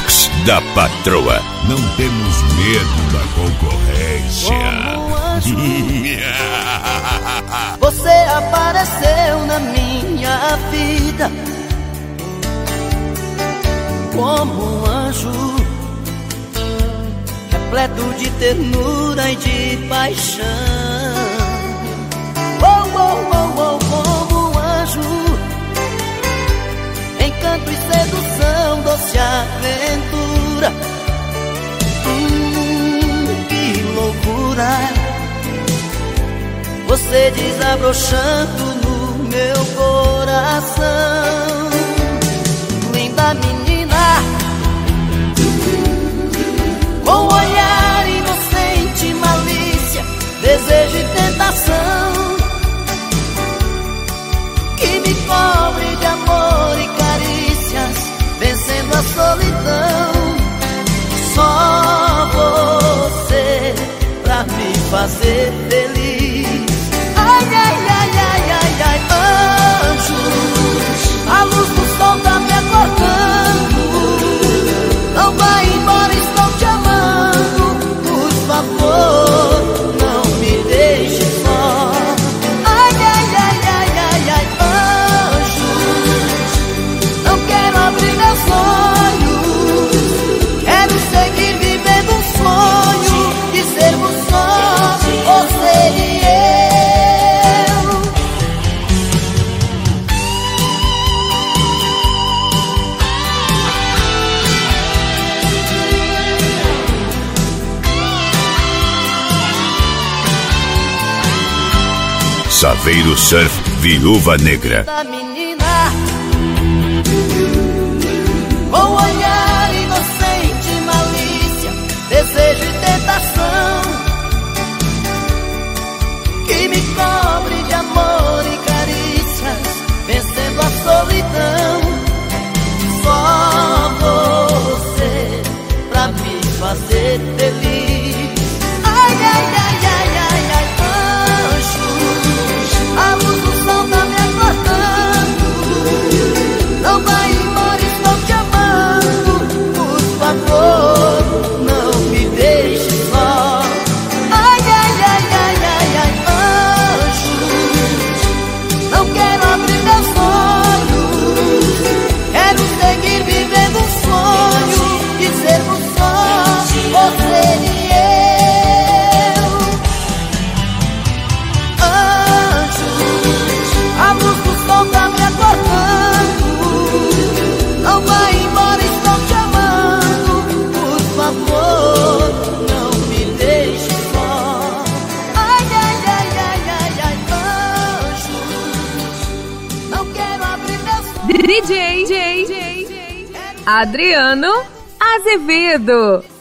Mix da Patroa. Não temos medo da concorrência. Você apareceu na minha vida como um anjo, repleto de ternura e de paixão. Oh, oh, oh, oh, como um anjo, encanto e sedução, doce aventura. Que loucura, você desabrochando no meu coração. Linda menina, com olhar inocente, malícia, desejo e tentação, que me cobre de amor e carícias, vencendo a solidão. Só você pra me fazer feliz. Ai, ai, ai, ai, ai, ai, anjos, a luz do sol tá me acordando. Não vai embora, estou te amando. Por favor, não me deixe só. Ai, ai, ai, ai, ai, ai, anjos, não quero abrir meus olhos. Quero seguir vivendo um sonho de sermos só você e eu. Saveiro Surf Viúva Negra. Da menina, com olhar inocente, malícia, desejo e tentação, que me cobre de amor e carícias, vencendo a solidão. Só você pra me fazer feliz. Ai, ai, ai, ai, ai, ai, anjos, a luz do sol tá me acordando. Não vai embora, estou te amando. Por favor, não me deixe só. Ai, ai, ai, ai, ai, ai, anjos, não quero abrir meus olhos. Quero seguir vivendo um sonho de sermos só você e eu. Anjos, a luz do sol tá me acordando. Não vai embora, estou te amando. Por favor, não me deixe só. Ai, ai, ai, ai, ai, ai, anjos, não quero abrir meus olhos. DJ Adriano Azevedo.